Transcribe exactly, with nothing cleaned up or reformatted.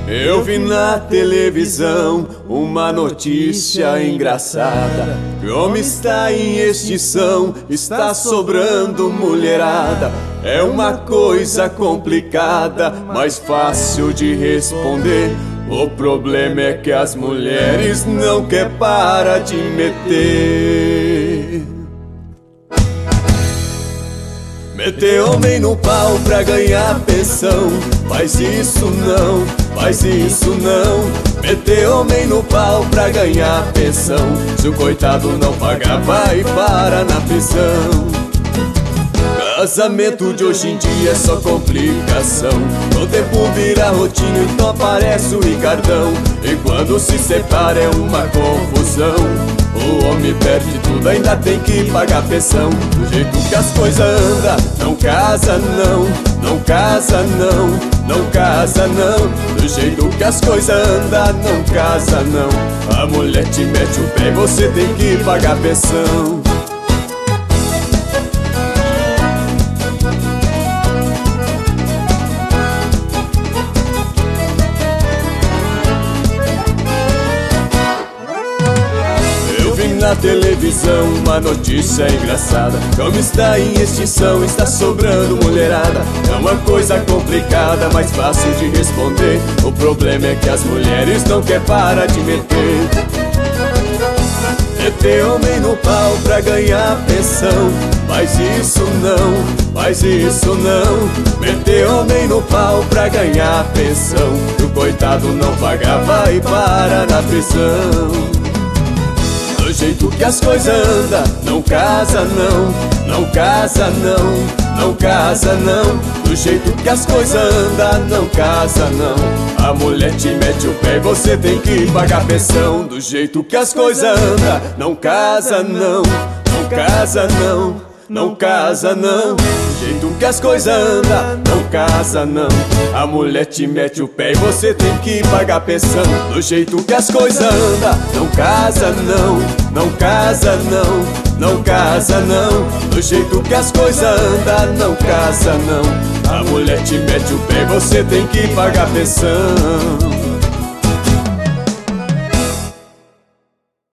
Eu vi na televisão uma notícia engraçada: que o homem está em extinção, está sobrando mulherada. É uma coisa complicada, mas fácil de responder. O problema é que as mulheres não querem parar de meter. Meter homem no pau pra ganhar pensão, faz isso não, faz isso não. Meter homem no pau pra ganhar pensão, se o coitado não pagar vai para na prisão. Casamento de hoje em dia é só complicação, no tempo vira rotina, então aparece o Ricardão. E quando se separa é uma confusão, o homem perde tudo, ainda tem que pagar pensão. Do jeito que as coisas andam, não casa não, não casa não, não casa não. Do jeito que as coisas andam, não casa não. A mulher te mete o pé e você tem que pagar pensão. Na televisão uma notícia engraçada: como está em extinção, está sobrando mulherada. É uma coisa complicada, mas fácil de responder. O problema é que as mulheres não querem parar de meter. Meter homem no pau pra ganhar pensão, faz isso não, faz isso não. Meter homem no pau pra ganhar pensão, e o coitado não pagar vai para na prisão. Do jeito que as coisas andam, não casa não, não casa não, não casa não. Do jeito que as coisas andam, não casa não. A mulher te mete o pé e você tem que pagar pensão. Do jeito que as coisas andam, não casa não, não casa não, não casa não. Do jeito que as coisas andam, não casa não. A mulher te mete o pé e você tem que pagar pensão. Do jeito que as coisas andam, não casa não, não casa não, não casa não. Do jeito que as coisas andam, não casa não. A mulher te mete o pé e você tem que pagar pensão.